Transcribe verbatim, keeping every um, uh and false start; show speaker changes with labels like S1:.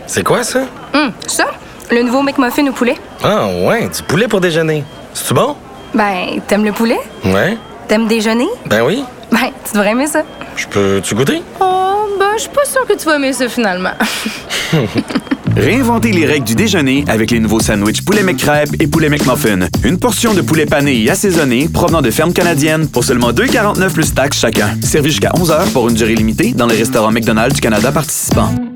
S1: C'est quoi, ça?
S2: Hum, ça? Le nouveau McMuffin au poulet.
S1: Ah, ouais, du poulet pour déjeuner. C'est-tu bon?
S2: Ben, t'aimes le poulet?
S1: Ouais.
S2: T'aimes déjeuner?
S1: Ben oui.
S2: Ben, tu devrais aimer ça.
S1: Je peux-tu goûter?
S2: Oh, ben, je suis pas sûre que tu vas aimer ça, finalement.
S3: Réinventez les règles du déjeuner avec les nouveaux sandwichs poulet McCrêpe et poulet McMuffin. Une portion de poulet pané et assaisonné provenant de fermes canadiennes pour seulement deux virgule quarante-neuf plus taxes chacun. Servi jusqu'à onze heures pour une durée limitée dans les restaurants McDonald's du Canada participants.